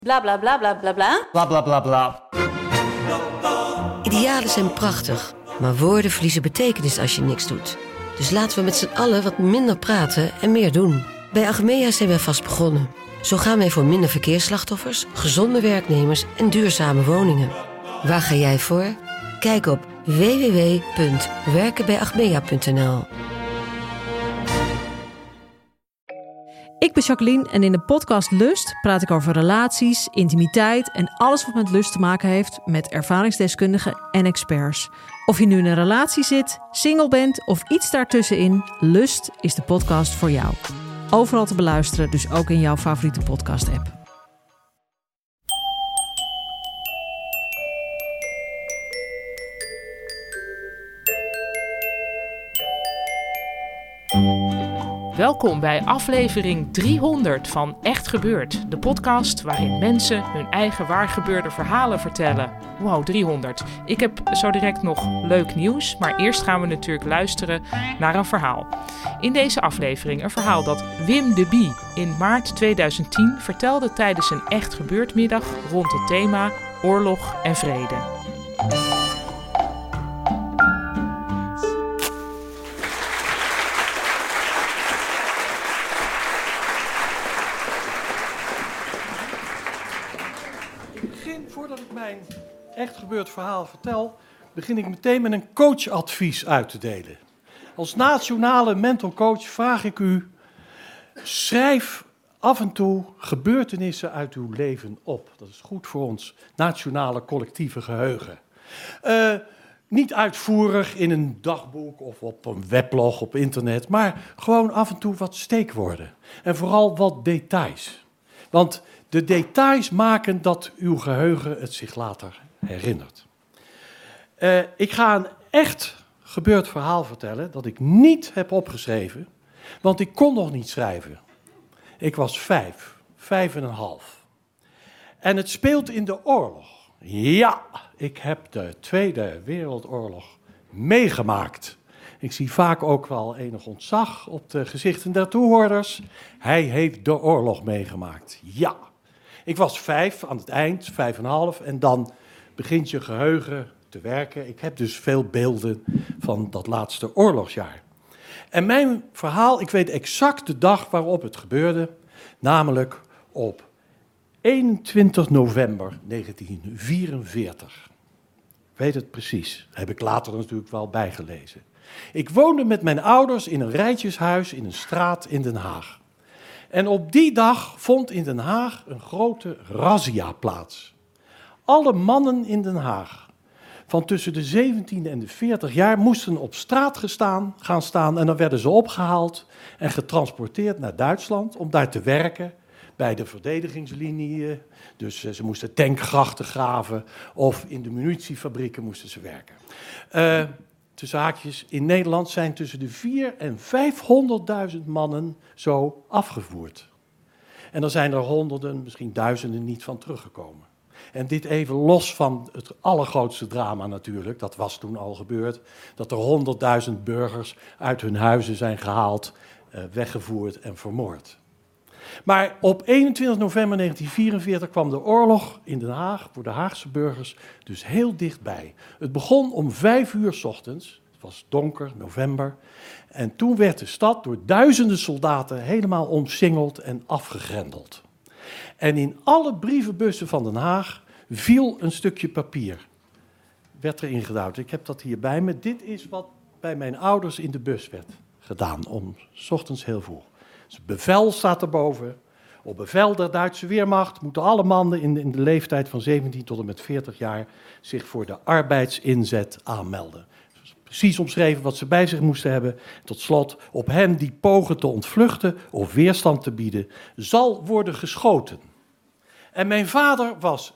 Bla bla bla bla bla bla. Bla bla bla bla. Idealen zijn prachtig, maar woorden verliezen betekenis als je niks doet. Dus laten we met z'n allen wat minder praten en meer doen. Bij Achmea zijn wij vast begonnen. Zo gaan wij voor minder verkeersslachtoffers, gezonde werknemers en duurzame woningen. Waar ga jij voor? Kijk op www.werkenbijachmea.nl. Ik ben Jacqueline en in de podcast Lust praat ik over relaties, intimiteit en alles wat met lust te maken heeft met ervaringsdeskundigen en experts. Of je nu in een relatie zit, single bent of iets daartussenin, Lust is de podcast voor jou. Overal te beluisteren, dus ook in jouw favoriete podcast-app. Welkom bij aflevering 300 van Echt Gebeurd. De podcast waarin mensen hun eigen waargebeurde verhalen vertellen. Wow, 300. Ik heb zo direct nog leuk nieuws, maar eerst gaan we natuurlijk luisteren naar een verhaal. In deze aflevering een verhaal dat Wim de Bie in maart 2010 vertelde tijdens een Echt Gebeurd middag rond het thema oorlog en vrede. Voordat ik mijn echt gebeurd verhaal vertel, begin ik meteen met een coachadvies uit te delen. Als nationale mental coach vraag ik u, schrijf af en toe gebeurtenissen uit uw leven op. Dat is goed voor ons nationale collectieve geheugen. Niet uitvoerig in een dagboek of op een weblog op internet, maar gewoon af en toe wat steekwoorden. En vooral wat details. Want de details maken dat uw geheugen het zich later herinnert. Ik ga een echt gebeurd verhaal vertellen dat ik niet heb opgeschreven, want ik kon nog niet schrijven. Ik was 5,5. En het speelt in de oorlog. Ja, ik heb de Tweede Wereldoorlog meegemaakt. Ik zie vaak ook wel enig ontzag op de gezichten der toehoorders. Hij heeft de oorlog meegemaakt. Ja. Ik was 5 aan het eind, 5,5, en dan begint je geheugen te werken. Ik heb dus veel beelden van dat laatste oorlogsjaar. En mijn verhaal, ik weet exact de dag waarop het gebeurde, namelijk op 21 november 1944. Ik weet het precies, dat heb ik later natuurlijk wel bijgelezen. Ik woonde met mijn ouders in een rijtjeshuis in een straat in Den Haag. En op die dag vond in Den Haag een grote razzia plaats. Alle mannen in Den Haag van tussen de 17 en de 40 jaar moesten op straat gaan staan en dan werden ze opgehaald en getransporteerd naar Duitsland om daar te werken bij de verdedigingslinie. Dus ze moesten tankgrachten graven of in de munitiefabrieken moesten ze werken. Tussen haakjes, in Nederland zijn tussen de 400.000 en 500.000 mannen zo afgevoerd. En er zijn er honderden, misschien duizenden niet van teruggekomen. En dit even los van het allergrootste drama natuurlijk, dat was toen al gebeurd, dat er 100.000 burgers uit hun huizen zijn gehaald, weggevoerd en vermoord. Maar op 21 november 1944 kwam de oorlog in Den Haag voor de Haagse burgers dus heel dichtbij. Het begon om 5 uur 's ochtends, het was donker, november. En toen werd de stad door duizenden soldaten helemaal omsingeld en afgegrendeld. En in alle brievenbussen van Den Haag viel een stukje papier. Werd erin gedouwd. Ik heb dat hier bij me. Dit is wat bij mijn ouders in de bus werd gedaan, om 's ochtends heel vroeg. Het bevel staat erboven. Op bevel der Duitse Weermacht moeten alle mannen in de leeftijd van 17 tot en met 40 jaar zich voor de arbeidsinzet aanmelden. Dus precies omschreven wat ze bij zich moesten hebben. Tot slot, op hen die pogen te ontvluchten of weerstand te bieden, zal worden geschoten. En mijn vader was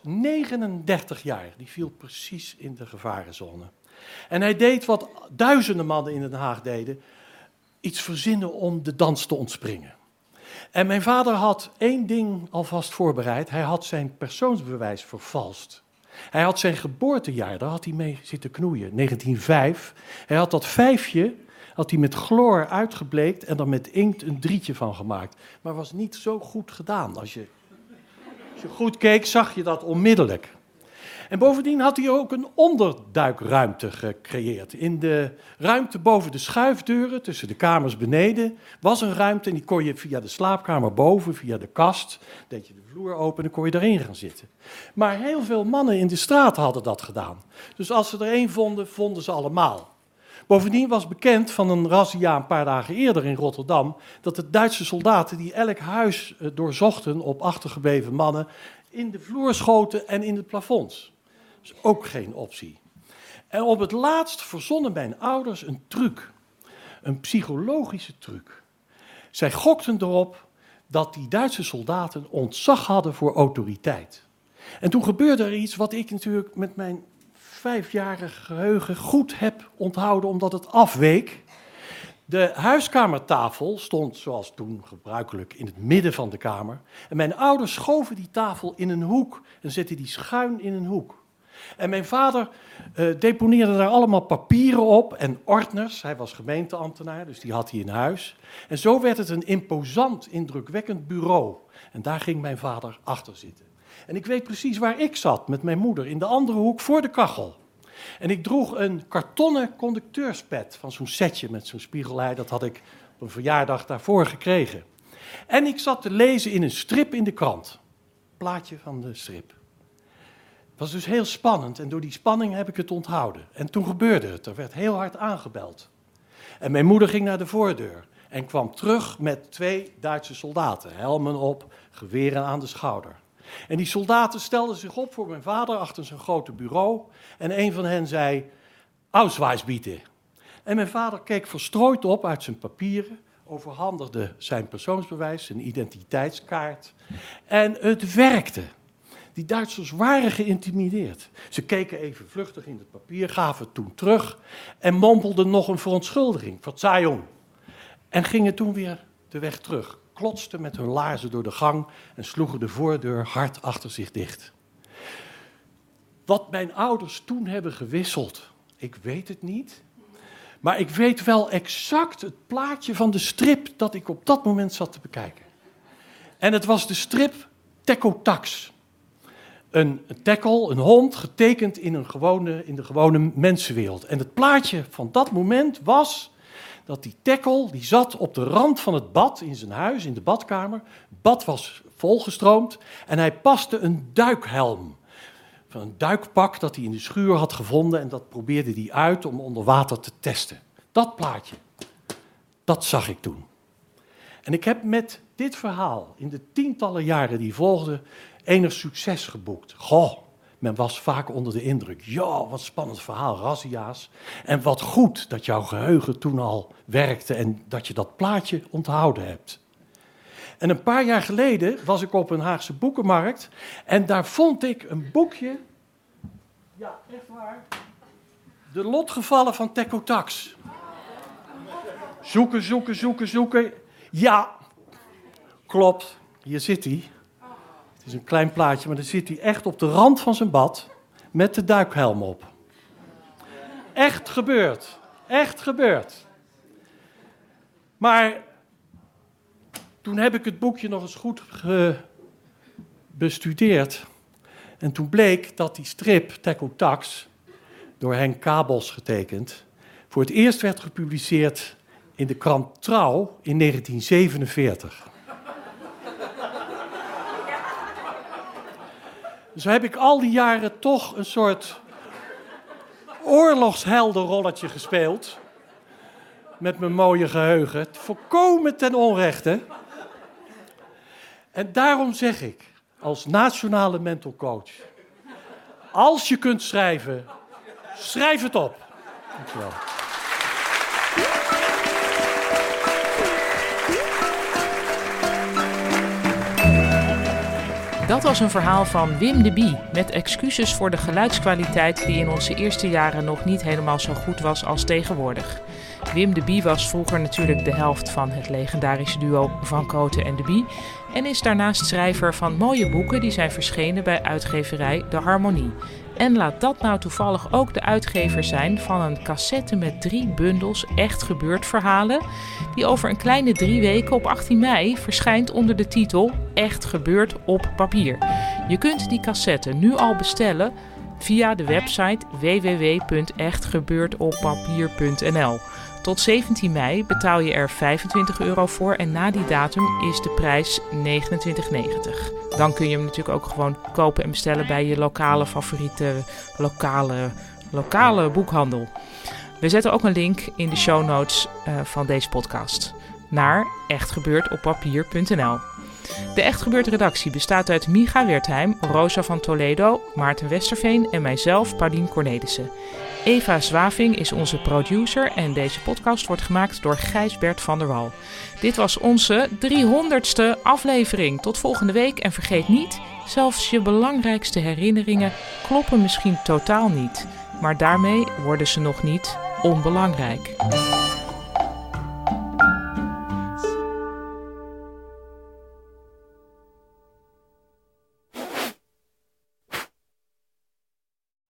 39 jaar. Die viel precies in de gevarenzone. En hij deed wat duizenden mannen in Den Haag deden: iets verzinnen om de dans te ontspringen. En mijn vader had 1 ding alvast voorbereid. Hij had zijn persoonsbewijs vervalst. Hij had zijn geboortejaar, daar had hij mee zitten knoeien, 1905. Hij had dat 5'je had hij met chloor uitgebleekt en er met inkt een 3'tje van gemaakt. Maar was niet zo goed gedaan als je je goed keek, zag je dat onmiddellijk. En bovendien had hij ook een onderduikruimte gecreëerd. In de ruimte boven de schuifdeuren, tussen de kamers beneden, was een ruimte en die kon je via de slaapkamer boven, via de kast, deed je de vloer open en dan kon je daarin gaan zitten. Maar heel veel mannen in de straat hadden dat gedaan. Dus als ze er één vonden, vonden ze allemaal. Bovendien was bekend van een razzia een paar dagen eerder in Rotterdam, dat de Duitse soldaten die elk huis doorzochten op achtergebleven mannen, in de vloer schoten en in de plafonds. Dat is ook geen optie. En op het laatst verzonnen mijn ouders een truc. Een psychologische truc. Zij gokten erop dat die Duitse soldaten ontzag hadden voor autoriteit. En toen gebeurde er iets wat ik natuurlijk met mijn 5-jarige geheugen goed heb onthouden, omdat het afweek. De huiskamertafel stond, zoals toen gebruikelijk, in het midden van de kamer. En mijn ouders schoven die tafel in een hoek en zetten die schuin in een hoek. En mijn vader deponeerde daar allemaal papieren op en ordners. Hij was gemeenteambtenaar, dus die had hij in huis. En zo werd het een imposant, indrukwekkend bureau. En daar ging mijn vader achter zitten. En ik weet precies waar ik zat met mijn moeder, in de andere hoek voor de kachel. En ik droeg een kartonnen conducteurspet van zo'n setje met zo'n spiegelei. Dat had ik op een verjaardag daarvoor gekregen. En ik zat te lezen in een strip in de krant. Plaatje van de strip. Het was dus heel spannend en door die spanning heb ik het onthouden. En toen gebeurde het, er werd heel hard aangebeld. En mijn moeder ging naar de voordeur en kwam terug met 2 Duitse soldaten. Helmen op, geweren aan de schouder. En die soldaten stelden zich op voor mijn vader achter zijn grote bureau. En een van hen zei, Ausweis bitte. En mijn vader keek verstrooid op uit zijn papieren, overhandigde zijn persoonsbewijs, zijn identiteitskaart. En het werkte. Die Duitsers waren geïntimideerd. Ze keken even vluchtig in het papier, gaven het toen terug en mompelden nog een verontschuldiging, Verzeihung. En gingen toen weer de weg terug, klotsten met hun laarzen door de gang en sloegen de voordeur hard achter zich dicht. Wat mijn ouders toen hebben gewisseld, ik weet het niet. Maar ik weet wel exact het plaatje van de strip dat ik op dat moment zat te bekijken. En het was de strip Tekotax. Een tekkel, een hond, getekend in de gewone mensenwereld. En het plaatje van dat moment was dat die tekkel, die zat op de rand van het bad in zijn huis, in de badkamer. Het bad was volgestroomd en hij paste een duikhelm. Van een duikpak dat hij in de schuur had gevonden en dat probeerde hij uit om onder water te testen. Dat plaatje, dat zag ik toen. En ik heb met dit verhaal in de tientallen jaren die volgden enig succes geboekt. Goh, men was vaak onder de indruk. Ja, wat spannend verhaal, razzia's. En wat goed dat jouw geheugen toen al werkte en dat je dat plaatje onthouden hebt. En een paar jaar geleden was ik op een Haagse boekenmarkt en daar vond ik een boekje. Ja, echt waar. De lotgevallen van Tekotax. Zoeken. Ja, klopt. Hier zit hij. Het is een klein plaatje, maar dan zit hij echt op de rand van zijn bad met de duikhelm op. Echt gebeurd. Echt gebeurd. Maar toen heb ik het boekje nog eens goed bestudeerd. En toen bleek dat die strip Tekotax, door Henk Kabels getekend, voor het eerst werd gepubliceerd in de krant Trouw in 1947. Dus heb ik al die jaren toch een soort oorlogsheldenrolletje gespeeld. Met mijn mooie geheugen. Volkomen ten onrechte. En daarom zeg ik, als nationale mental coach, als je kunt schrijven, schrijf het op. Dankjewel. Dat was een verhaal van Wim de Bie, met excuses voor de geluidskwaliteit die in onze eerste jaren nog niet helemaal zo goed was als tegenwoordig. Wim de Bie was vroeger natuurlijk de helft van het legendarische duo Van Kooten en de Bie en is daarnaast schrijver van mooie boeken die zijn verschenen bij uitgeverij De Harmonie. En laat dat nou toevallig ook de uitgever zijn van een cassette met 3 bundels echt gebeurd verhalen, die over een kleine 3 weken op 18 mei verschijnt onder de titel Echt gebeurd op papier. Je kunt die cassette nu al bestellen via de website www.echtgebeurtopapier.nl. Tot 17 mei betaal je er €25 voor en na die datum is de prijs €29,90. Dan kun je hem natuurlijk ook gewoon kopen en bestellen bij je lokale favoriete lokale boekhandel. We zetten ook een link in de show notes van deze podcast naar echtgebeurtopapier.nl. De Echt Gebeurd redactie bestaat uit Micha Wertheim, Rosa van Toledo, Maarten Westerveen en mijzelf, Paulien Cornelissen. Eva Zwaving is onze producer en deze podcast wordt gemaakt door Gijsbert van der Wal. Dit was onze 300ste aflevering. Tot volgende week en vergeet niet, zelfs je belangrijkste herinneringen kloppen misschien totaal niet. Maar daarmee worden ze nog niet onbelangrijk.